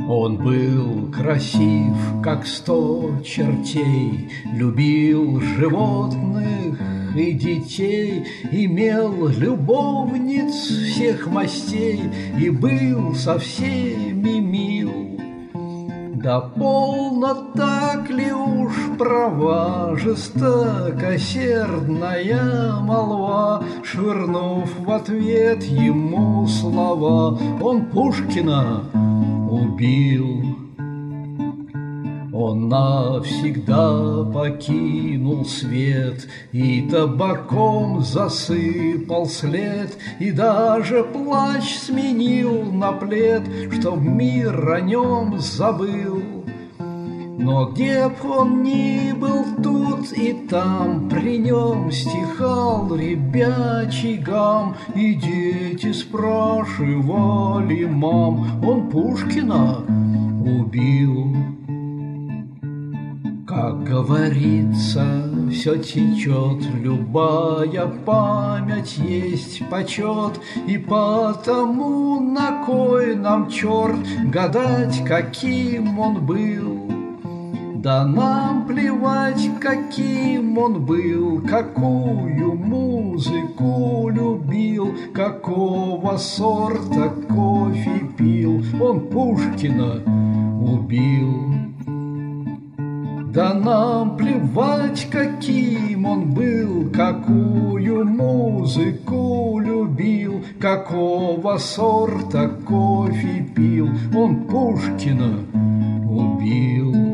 Он был красив, как 100 чертей, любил животных и детей, имел любовниц всех мастей и был со всеми мил. Да полно так ли уж права жестокосердная молва, швырнув в ответ ему слова, он Пушкина убил. Он навсегда покинул свет и табаком засыпал след, и даже плащ сменил на плед, чтоб мир о нем забыл. Но где б он ни был, тут и там при нем стихал ребячий гам, и дети спрашивали мам: он Пушкина убил. Как говорится, все течет, любая память есть почет, и потому на кой нам черт гадать, каким он был? Да нам плевать, каким он был, какую музыку любил, какого сорта кофе пил, он Пушкина убил. Да нам плевать, каким он был, какую музыку любил, какого сорта кофе пил, он Пушкина убил.